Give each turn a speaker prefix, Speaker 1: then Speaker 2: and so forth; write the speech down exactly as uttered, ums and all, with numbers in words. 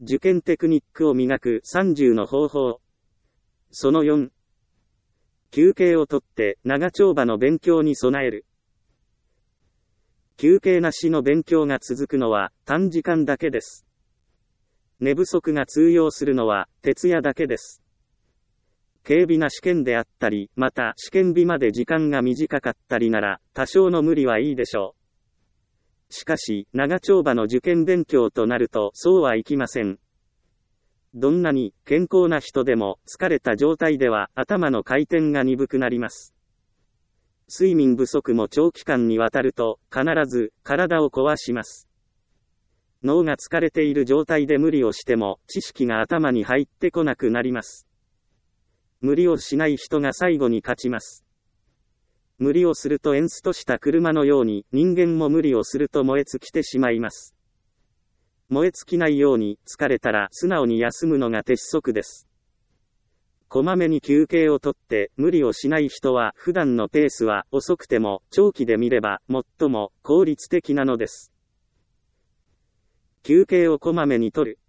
Speaker 1: 受験テクニックを磨くさんじゅうの方法。そのよん。休憩をとって長丁場の勉強に備える。休憩なしの勉強が続くのは短時間だけです。寝不足が通用するのは徹夜だけです。軽微な試験であったり、また試験日まで時間が短かったりなら、多少の無理はいいでしょう。しかし、長丁場の受験勉強となると、そうはいきません。どんなに健康な人でも、疲れた状態では頭の回転が鈍くなります。睡眠不足も長期間にわたると、必ず体を壊します。脳が疲れている状態で無理をしても、知識が頭に入ってこなくなります。無理をしない人が最後に勝ちます。無理をするとエンストした車のように人間も無理をすると燃え尽きてしまいます。燃え尽きないように疲れたら素直に休むのが鉄則です。こまめに休憩をとって無理をしない人は普段のペースは遅くても長期で見れば最も効率的なのです。休憩をこまめにとる。